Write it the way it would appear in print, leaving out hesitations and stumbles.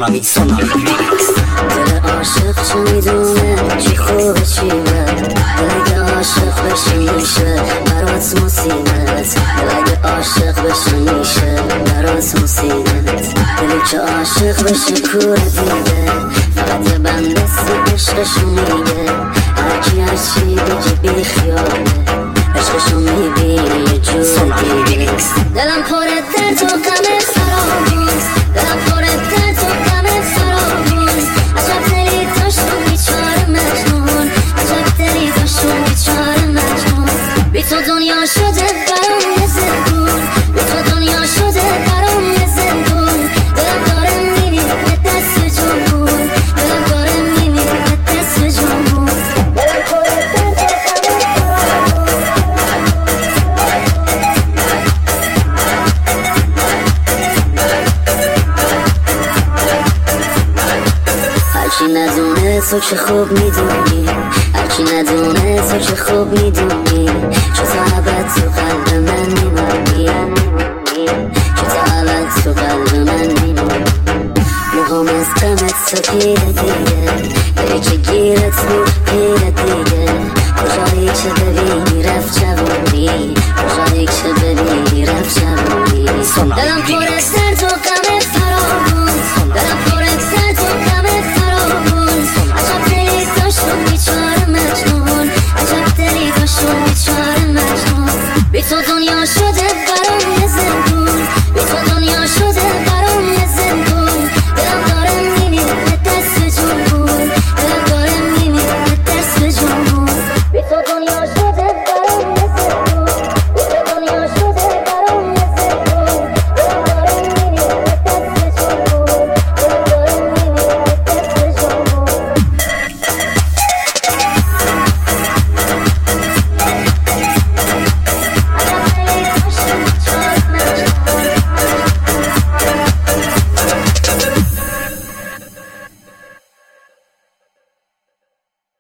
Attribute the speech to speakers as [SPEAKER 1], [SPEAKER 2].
[SPEAKER 1] دل عاشق چه میدونه چی خوبه چی بد، دل اگه عاشق بشه میشه برات مصیبت، دل اگه عاشق بشه میشه برات مصیبت، دلی که عاشق بشه کوره دیده فقط یه بنده سی عشقشو میگه، هرکی هرچی بگه بی خیاله عشقشو میبینه یه جور دیگه. دلم پره درد و غم فراموز، دلم پره درد و غم فراموز، عجب دلی داشتم بیچاره مجنون، عجب دلی داشتم بیچاره مجنون، بی تو دنیا شده برام یه زندون، بی تو دنیا شده برام یه زندون، دلم داره میمیره به دست جنبون، دلم داره میمیره به دست جنبون. دلم پره درد هرچی ندونه تو که خوب میدونی، هرچی ندونه تو که خوب میدونی، چه تا ابد تو قلب من میمونی، چه تا ابد تو قلب من میمونی، موهام از غمت سفیده